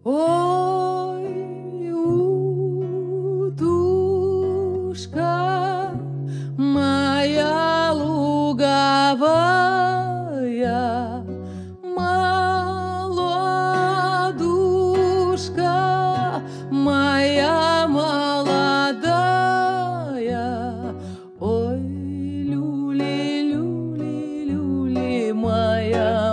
Ой, утушка моя луговая, молодушка моя молодая. Ой, люли, люли, люли, моя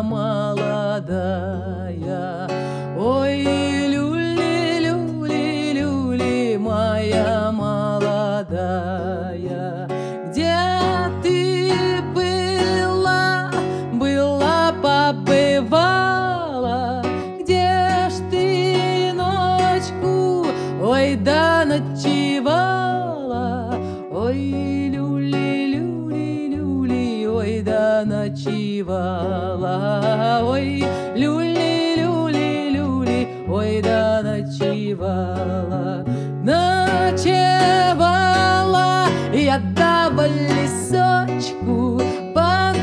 молодая. Ой, люли, люли, люли, моя молодая. Где ты была, была, побывала? Где ж ты ночку, ой, да ночевала? Ой, люли, люли, люли, ой, да ночевала. Ой, люли, люли, люли, ой, да ночевала. Ночевала я да в лесочку под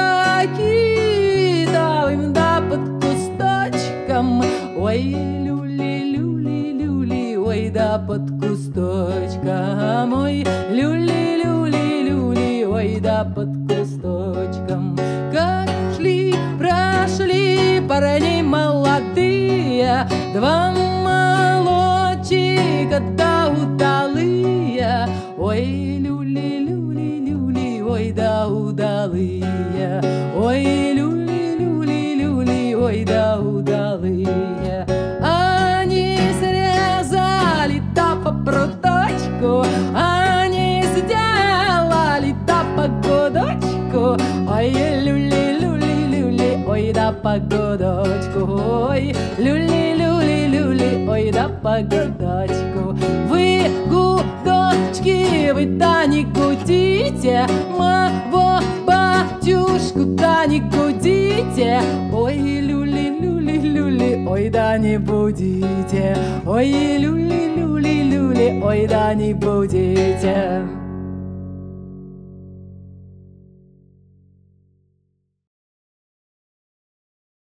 ракитовым, да под кусточком. Ой, люли, люли, люли, ой, да под кусточком. Ой, люли, люли, люли, ой, да под кусточком. Как шли, прошли парни молодые, два молодчика да удалые. Ой, люли, люли, люли, ой, да удалые. Ой, люли, люли, люли, ой, да удалые. Они срезали да по пруточку, они сделали да по гудочку. Ой, люли, люли, люли, ой, да по гудочку. Ой, люли, люли, люли, ой, да по гудочку. Вы, гудочки, вы да не гудите, моего батюшку да не гудите. Ой, люли, люли, люли, ой, да не будите. Ой, люли, люли, люли, ой, да не будите.